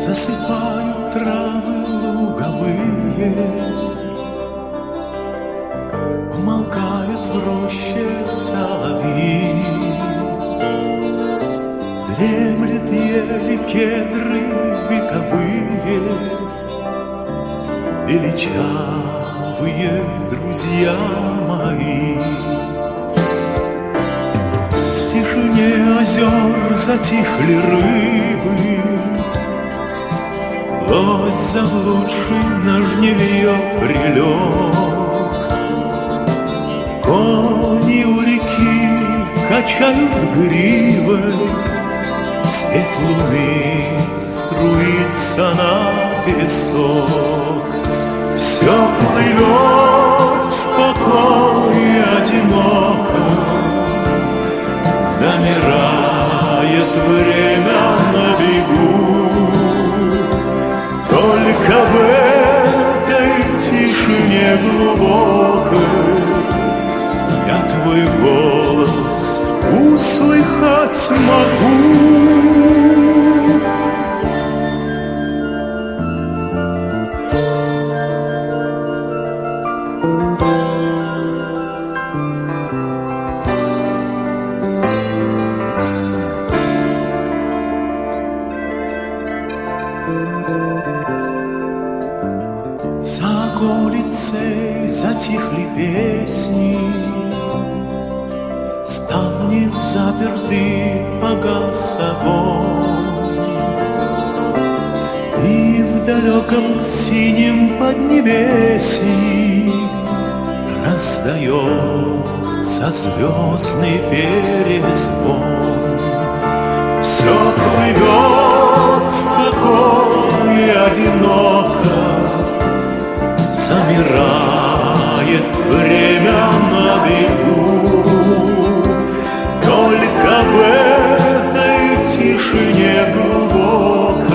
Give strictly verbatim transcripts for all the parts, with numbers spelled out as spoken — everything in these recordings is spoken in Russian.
Засыпают травы луговые, умолкают в роще соловьи. Дремлет ели кедры вековые, величавые друзья мои. В тишине озер затихли рыбы, лось заблудший на жневье прилег. Кони у реки качают гривой, свет луны струится на песок. Все плывет в покое одиноко, замирает время на бегу. Только в этой тишине глубокой я твой голос услыхать могу. За околицей затихли песни, ставни заперты, погас огонь, и в далеком синем поднебесье раздается звездный перезвон. Все плывет в покое одиноко, замирает время на бегу. Только в этой тишине глубокой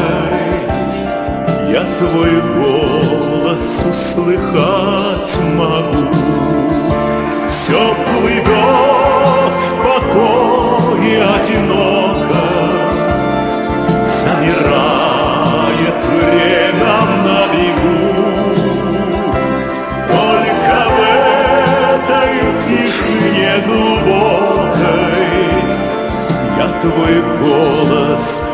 я твой голос услыхать могу. Все плывет в покое одиноко, замирает время на бегу. Только в этой тишине глубокой я твой голос